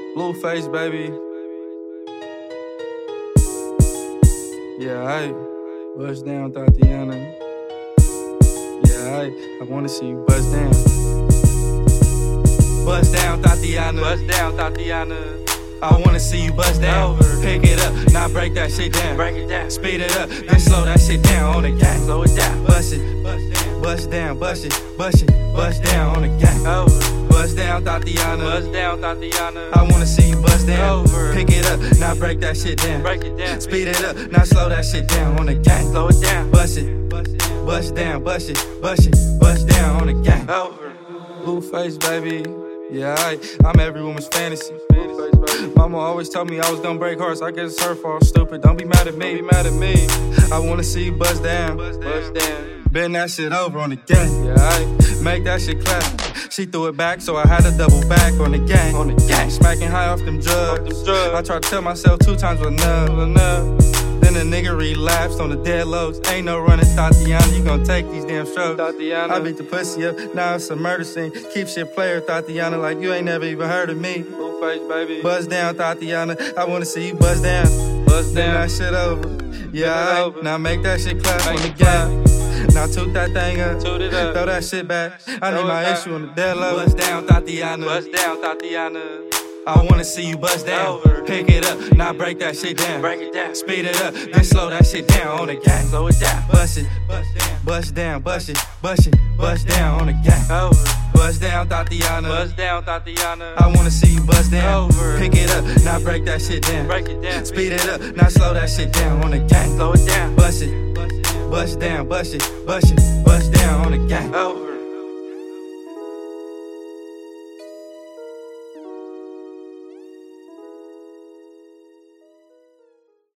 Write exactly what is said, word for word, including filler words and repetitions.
Blueface, baby. Yeah, I bust down, Tatiana. Yeah, I I wanna see you bust down. Bust down, Tatiana. Bust down, Tatiana. I wanna see you bust down. Pick it up, now break that shit down. Break it down. Speed it up, then slow that shit down on the gang. Slow it down. Bust it, bust down, bust it, bust it, bust down on the gang. Over. Bust down, Tatiana. Bust down, Tatiana. I wanna see you bust down. Over. Pick it up, now break that shit down. Break it down. Speed it up, now slow that shit down on the gang. Slow it down. Bust it, bust down, bust it, bust it, bust down on the gang. Over. Blueface, baby. Yeah, I, I'm every woman's fantasy. Mama always told me I was gonna break hearts. I guess it's her fault, stupid. Don't be mad at me. Don't be mad at me. I wanna see you bust down. Bust down. Bend that shit over on the gang. Yeah, I make that shit clap. She threw it back, so I had to double back on the gang. On the gang. Smacking high off them drugs. Off them drugs. I tried to tell myself two times was enough. enough. Then the nigga relapsed on the dead lows. Ain't no running, Tatiana. You gon' take these damn strokes. Tatiana. I beat the pussy up. Now it's a murder scene. Keep shit player, Tatiana, like you ain't never even heard of me. Blueface, baby. Buzz down, Tatiana. I wanna see you buzz down. Buzz down. That shit over. Yeah, I, over. Now make that shit clap make on the gang. Now toot that thing up. Toot it up. Throw that shit back. I need my issue on the dead low. Buzz down, Tatiana. Buzz down, Tatiana. I wanna see you bust down. Over. Pick it up, now break that shit down. Break it down. Speed it up, then slow that shit down on the gang. Slow it down. Bust it, bust down, bust it, bust it, bust down on the gang. Over. Bust down, Tatiana. Bust down, Tatiana. I wanna see you bust down. Over. Pick it up, now break that shit down. Break it down. Speed it up, now slow that shit down on the gang. Slow it down. Bust it, bust down, bust it, bust it, bust down on the gang.